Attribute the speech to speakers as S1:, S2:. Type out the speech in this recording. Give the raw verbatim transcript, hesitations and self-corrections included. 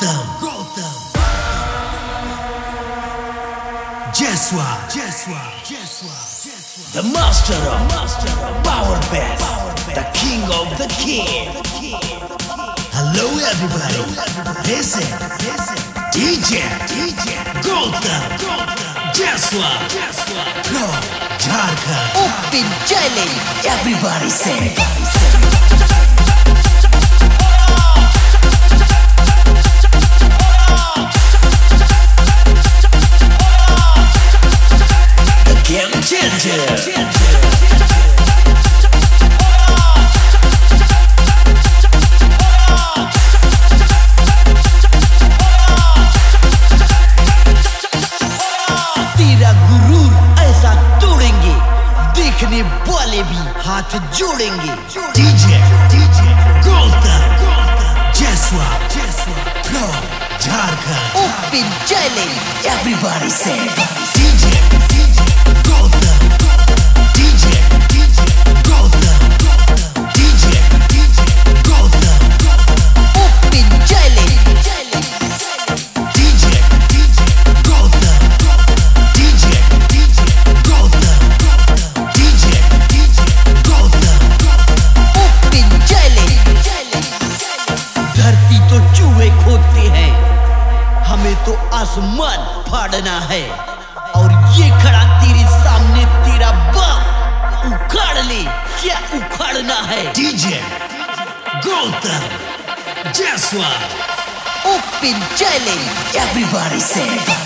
S1: Gautam, Gautam, Jeswa, Jeswa, Jeswa, Jeswa, the master of master of power bass, the king of the king. Hello everybody, listen, listen, D J, D J, Gautam, Gautam, Jeswa, Jeswa, from Jharkhand.
S2: Open challenge,
S1: Everybody say. Game changer.
S2: तेरा गुरूर ऐसा तोड़ेंगे, देखने वाले भी हाथ जोड़ेंगे।
S1: D J, D J, Gautam, Gautam, Jeswa, Jeswa, from Jharkhand.
S2: Open challenge,
S1: Everybody say. D J, D J, Gautam, D J, D J, Gautam, D J, D J, Gautam.
S2: open challenge,
S1: D J, D J, Gautam, D J, D J, Gautam, D J, D J, Gautam.
S2: open challenge। धरती तो चूहे खोदते हैं, हमें तो आसमान फाड़ना है। और ये खड़ा तेरे सामने तेरा बाप, उखाड़ ले, क्या उखाड़ना है?
S1: D J, Gautam, Jeswa.
S2: Open challenge,
S1: Everybody say.